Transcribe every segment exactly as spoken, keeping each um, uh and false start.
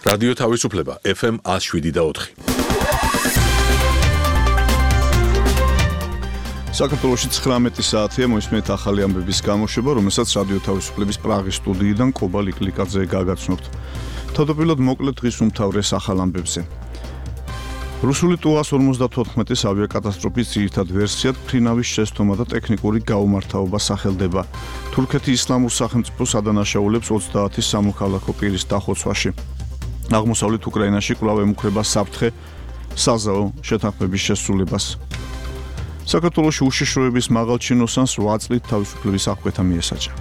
რადიო თავისუფლება ეფ ემ one oh seven და four. საქართველოში ცხრამეტი საათია მოისმენთ ახალი ამბების გამოშვება, რომელსაც რადიო თავისუფლების პრაღის სტუდიიდან კობა ლიკლიკაძე გაგაცნობთ. თავდაპირველად მოკლედ დღის უმთავრეს ახალ ამბებზე. რუსული ტუას ორმოცდათოთხმეტის ავიაკატასტროფის ძირითად ვერსიად ფრინავის შესთომა და ტექნიკური გაუმართავობა სახელდება. თურქეთი ისლამურ სახელმწიფოს ადანაშაულებს ოცდაათი სამოქალაქო პირის დახოცვაში. აღმოსავლეთ უკრაინაში კვლავ ემუქრება საფრთხე საზავო შეთანხმების შესრულებას. საქართველოში უშიშროების მაღალ ჩინოსანს რვა წლით თავისუფლების აღკვეთა მიესაჯა.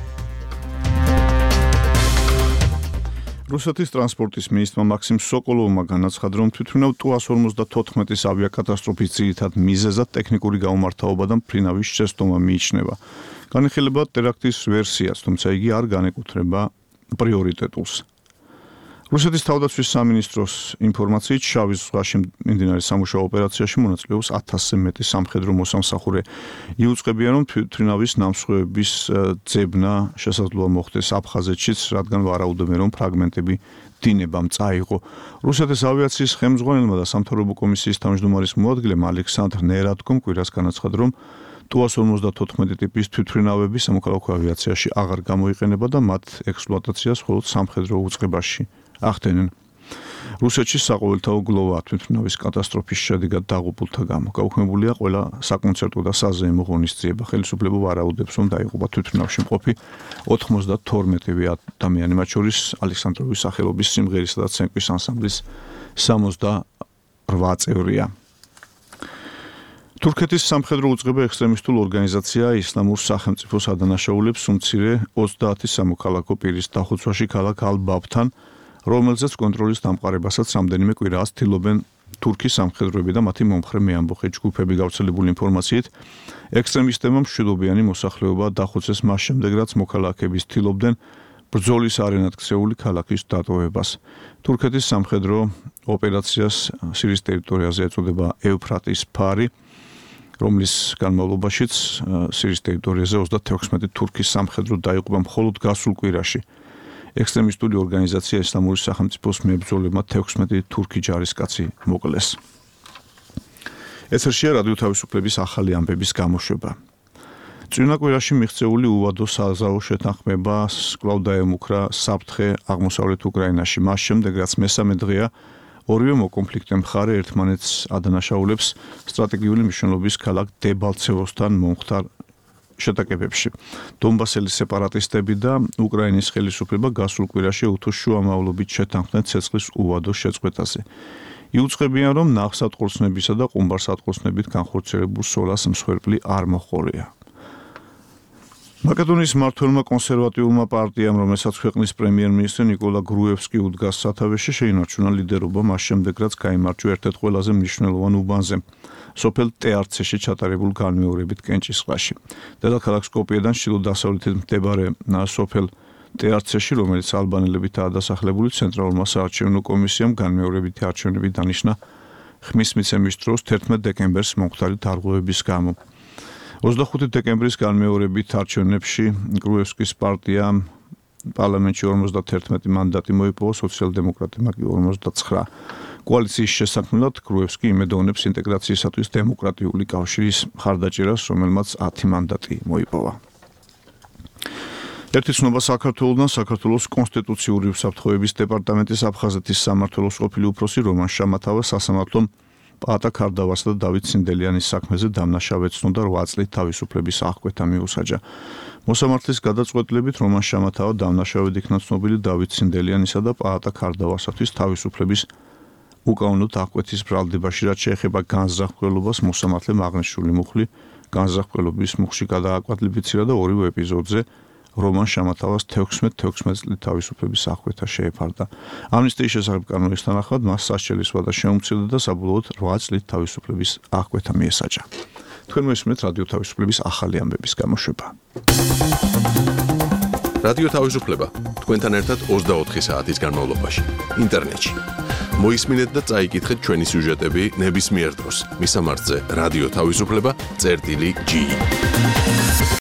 რუსეთის ტრანსპორტის მინისტრმა მაქსიმ სოკოლოვმა განაცხადა, რომ თვითმფრინავ ტუას ორმოცდათოთხმეტის ავიაკატასტროფის ძირითად მიზეზად ტექნიკური გაუმართავობა და მფრინავის შესტომა მიიჩნევა. განიხილება ტერაქტის ვერსიაც, თუმცა იგი არ განეკუთვნება პრიორიტეტულს. რუსეთის თავდაცვის სამინისტროს ინფორმაციით შავი ზღვაში მიმდინარე სამუშაო ოპერაციაში მონაწილეობს ათასზე მეტი სამხედრო მოსამსახურე. იუწყებია, რომ თვითმფრინავის ნამსხვრევების ძებნა შესაძლოა მოხდეს აფხაზეთშიც, რადგან ვარაუდობენ, რომ ფრაგმენტები დინებამ წაიღო. რუსეთის ავიაციის ხელმძღვანელმა და სამთავრობო კომისიის თავმჯდომარის მოადგილემ ალექსანდრ ნერადკომ კვირას განაცხადა, რომ ტუას ორმოცდათოთხმეტი ტიპის თვითმფრინავები სამოქალაქო ავიაციაში აღარ გამოიყენება და მათ ექსპლუატაციას მხოლოდ სამხედრო უწყებაში ახდენენ. რუსეთში საყოველთაო გლოვაა თვითმფრინავის კატასტროფის შედეგად დაღუპულთა გამო. გაუქმებულია ყველა საკონცერტო და საზეიმო ღონისძიება. ხელისუფლება ვარაუდებს, რომ დაიღუპა თვითმფრინავში მყოფი ოთხმოცდათორმეტი ადამიანი, მათ შორის ალექსანდროვის სახელობის სიმღერისა და ცენკვის ანსამბლის სამოცდარვა წევრია. თურქეთის სამხედრო უწყება ექსტრემისტულ ორგანიზაცია ისლამურ სახელმწიფოს ადანაშაულებს უმცირე ოცდაათი სამოქალაქო პირის დახოცვაში ქალაქ ალ-ბაბთან, რომელზეც კონტროლის დამყარებასაც რამდენიმე კვირაა ცდილობენ თურქის სამხედროები და მათი მომხრე მეამბოხე ჯგუფები. გავრცელებული ინფორმაციით, ექსტრემისტებმა მშვიდობიანი მოსახლეობა დახოცეს მას შემდეგ, რაც მოქალაქეები ცდილობდნენ ბრძოლის არენად ქცეული ქალაქის დატოვებას. თურქეთის სამხედრო ოპერაციას სირიის ტერიტორიაზე ეწოდება ევფრატის ფარი, რომლის განმავლობაშიც სირიის ტერიტორიაზე ოცდათექვსმეტი თურქის სამხედრო დაიღუპა მხოლოდ გასულ კვირაში. ექსტრემისტული ორგანიზაცია ისლამური სახელმწიფოს მებრძოლებმა თექვსმეტი თურქი ჯარისკაცი მოკლეს. ეთერშია რადიო თავისუფლების ახალი ამბების გამოშვება. წინა კვირაში მიღწეული უვადო საზავო შეთანხმებას კვლავ დაემუქრა საფრთხე აღმოსავლეთ უკრაინაში. მას შემდეგ, რაც მესამე დღეა ორივე მოკონფლიქტე მხარე ერთმანეთს ადანაშაულებს სტრატეგიული მნიშვნელობის ქალაქ დებალცევოსთან მომხდარ შეტაკებებში. დონბასელის სეპარატისტები და უკრაინის ხელისუფლება გასულ კვირაში უთუს შუამავლობით შეთანხმდნენ ცეცხლის უვადო შეწყვეტაზე. იუწყებიან, რომ ნავსატყორცნებისა და ყუმბარსატყორცნებით განხორციელებულ სოლას მსხვერპლი არ მოჰყოლია. მაკედონიის მმართველმა კონსერვატიულმა პარტიამ, რომელსაც ქვეყნის პრემიერ-მინისტრი ნიკოლა გრუევსკი უდგას სათავეში, შეინარჩუნა ლიდერობა მას შემდეგ, რაც გაიმარჯვა ერთ-ერთ ყველაზე მნიშვნელოვან უბანზე, სოფელ ტერცეში ჩატარებულ განმეორებით კენჭისყრაში. დედაქალაქ სკოპიედან ჩრდილო-დასავლეთით მდებარე სოფელ ტერცეში, რომელიც ალბანელებითაა დასახლებული, ცენტრალურმა საარჩევნო კომისიამ განმეორებითი არჩევნები დანიშნა ხმის მიცემის დროს თერთმეტ დეკემბერს მომხდარი დარღვევების გამო. ოცდახუთი დეკემბრის განმეორებით არჩევნებში გრუევსკის პარტიამ პარლამენტში ორმოცდათერთმეტი მანდატი მოიპოვა, სოციალ-დემოკრატებმა კი ორმოცდაცხრა. კოალიციის შესაქმნელად გრუევსკი იმედოვნებს ინტეგრაციისათვის დემოკრატიული კავშირის მხარდაჭერას, რომელმაც ათი მანდატი მოიპოვა. ერთი ცნობა საქართველოდან საქართველოს კონსტიტუციური უსაფრთხოების დეპარტამენტის აფხაზეთის სამმართველოს ყოფილი უფროსი რომან შამათავა სასამართლომ პაატა ქარდავასა და დავით ცინდელიანის საქმეზე დამნაშავედ ცნო და რვა წლით თავისუფლების აღკვეთა მიუსაჯა. მოსამართლის გადაწყვეტილებით რომან შამათავა დამნაშავედ იქნა ცნობილი დავით ცინდელიანისა და პაატა ქარდავასათვის თავისუფლების უკანონოდ აღკვეთის ბრალდებაში, რაც შეეხება განზრახველობას, მოსამართლემ აღნიშნული მუხლი განზრახველობის მუხლში გადააკვალიფიცირა და ორივე ეპიზოდზე რომან შამათავას თექვსმეტ თექვსმეტ წლით თავისუფლების აღკვეთა შეეფარდა. ამნისტიის შესახებ კანონის თანახმად მას სასჯელის ვადა შეუმცირდა და საბოლოოდ რვა წლით თავისუფლების აღკვეთა მიესაჯა. თქვენ მოისმენთ რადიო თავისუფლების ახალი ამბების გამოშვება. რადიო თავისუფლება თქვენთან ერთად ოცდაოთხი საათის განმავლობაში ინტერნეტში. მოისმინეთ და წაიკითხეთ ჩვენი სიუჟეტები ნებისმიერ დროს. მისამართზე რადიო თავისუფლება წერტილი ჯი.